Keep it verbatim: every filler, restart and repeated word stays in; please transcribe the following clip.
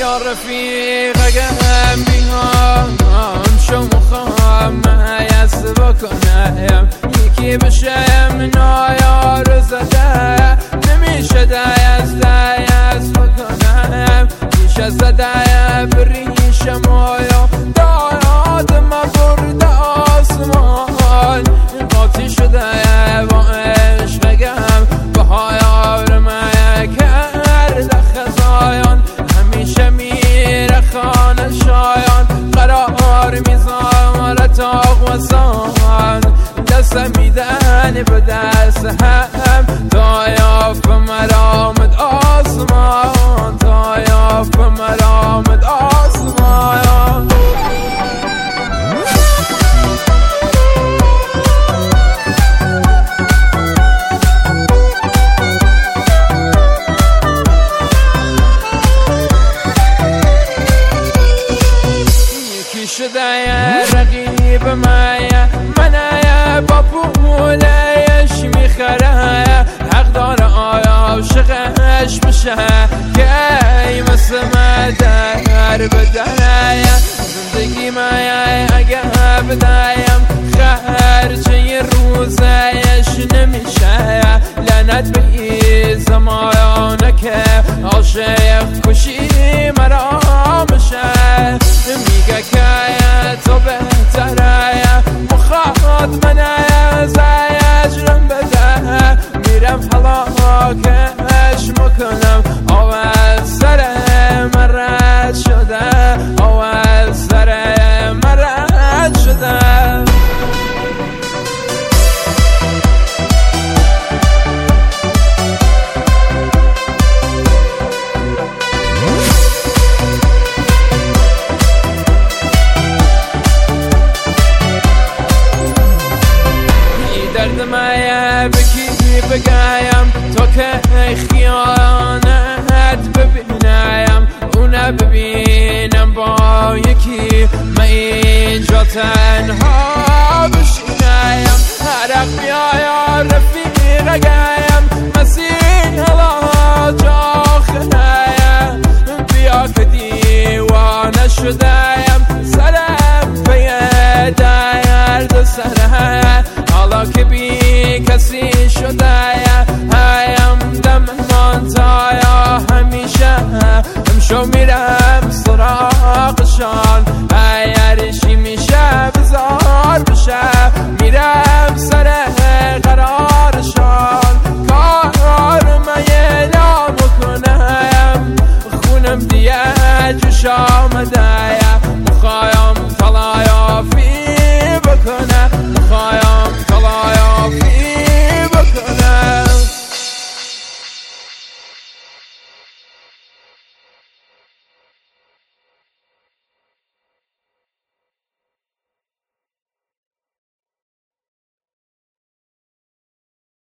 یا رفیق اگم بیام شو مخوام حیث بکنم یکی بشم نایار زده نمیشه دیز دیز بکنم میشه زده بریشم آیا داد ما برد آسمان قاطی شده با عشقم بهایار من کرده خزایان همیشه میره خانه شایان قرار میذاره تاق و سان دست میدن به دست هم تا یافت مرامد آسمان تا یافت مرامد آسمان شده رقیب مایه منه با پولش میخره حق داره آیا عاشقش بشه که ای مثل مدر بدنه زندگی مایه اگه بدایم خرچه روزش نمیشه لعنت به این زمانه که عاشق کشی مرا میشه میگه که تو بهتره مخواد منه زیجرم بده میرم حلاکش میکنم اول سر مرد شده اول سر مرد شده درد مایه بکی بگایم تا که خیانت ببینم اونه ببینم با یکی من اینجا تنها بشینم عرق بیایا رفیق اگایم مسیح حالا جا خنایم بیا که دیوانه شدهیم سرم پی درد سرم حالا که بی کسی شده هایم دم مانتایا همیشه همشو میرم سراغشان هایرشی میشه بزار بشه میرم سر قرارشان کار من یه نام کنم خونم دیگه جوش آمده مخوایم طلایا فی